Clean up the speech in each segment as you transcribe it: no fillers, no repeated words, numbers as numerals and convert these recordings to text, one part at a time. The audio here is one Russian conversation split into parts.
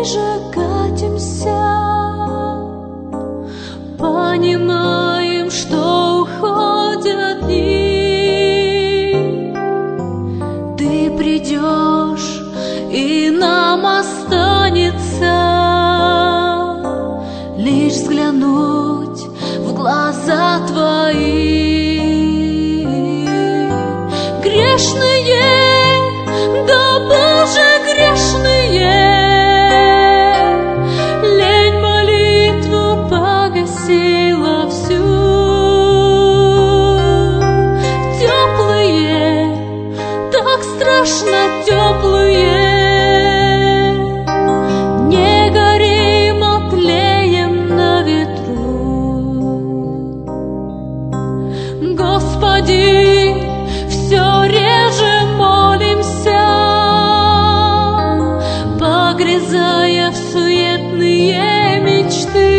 ближе катимся, понимаем, что уходят дни. Ты придешь, и нам останется лишь взглянуть в глаза твои. Грешные, да, Боже, грешные, лень молитву погасила всю. Теплые, так страшно теплые, не горим, а тлеем на ветру. Господи, все реже молимся, погрязая в суетные мечты.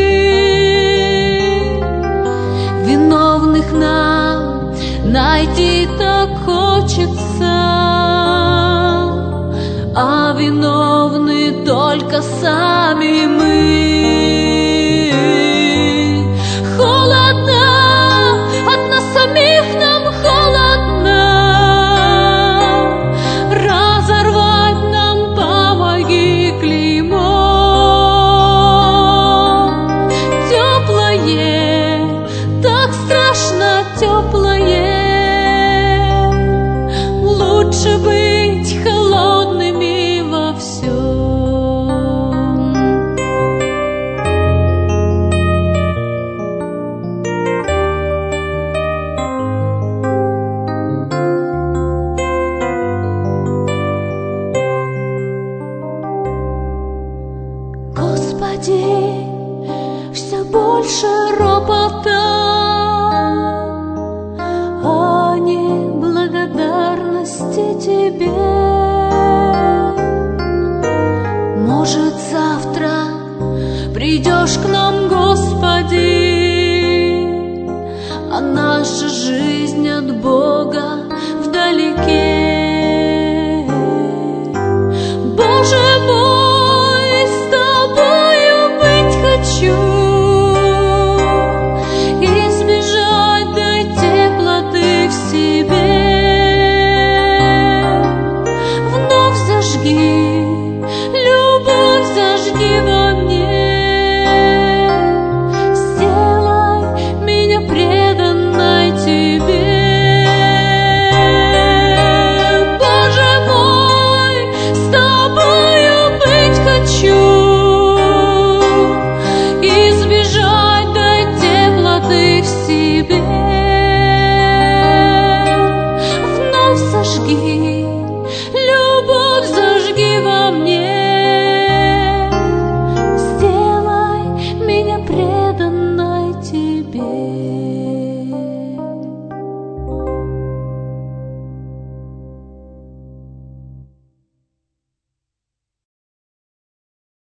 Виновных нам найти так хочется, а виновны только сами мы. Холодно, от нас самих нам холодно, разорвать нам помоги клеймо. Теплое, так страшно теплое, лучше быть холодными во всем. Господи, все больше ропота, а не благодарности Тебе. Может, завтра придешь к нам, Господи, а наша жизнь от Бога вдалеке. Боже,